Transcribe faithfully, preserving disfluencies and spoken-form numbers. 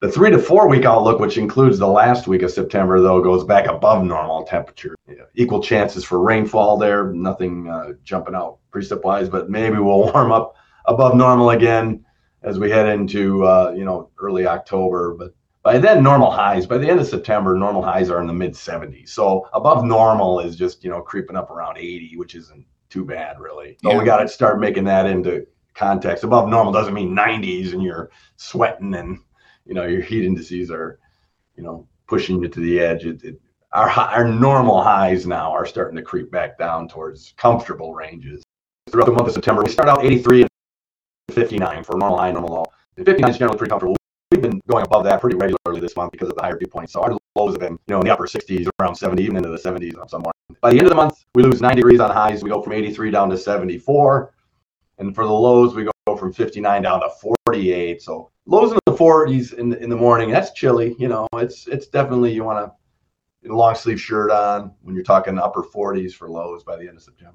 The three to four week outlook, which includes the last week of September, though, goes back above normal temperature. You know, equal chances for rainfall there, nothing uh, jumping out precip-wise, but maybe we'll warm up above normal again as we head into uh, you know early October. But by then, normal highs, by the end of September, normal highs are in the mid seventies. So above normal is just, you know, creeping up around eighty, which isn't too bad, really. So yeah. We got to start making that into context. Above normal doesn't mean nineties and you're sweating and, you know, your heat indices are, you know, pushing you to the edge. It, it, our our normal highs now are starting to creep back down towards comfortable ranges. Throughout the month of September, we start out eighty-three and fifty-nine for normal high, normal low. fifty-nine is generally pretty comfortable. We've been going above that pretty regularly this month because of the higher dew points. So our lows have been, you know, in the upper sixties, around seventy, even into the seventies on some mornings. By the end of the month, we lose nine degrees on highs. We go from eighty-three down to seventy-four. And for the lows, we go from fifty-nine down to forty-eight. So lows in the forties in the, in the morning. That's chilly. You know, it's it's definitely, you want to long sleeve shirt on when you're talking upper forties for lows by the end of September.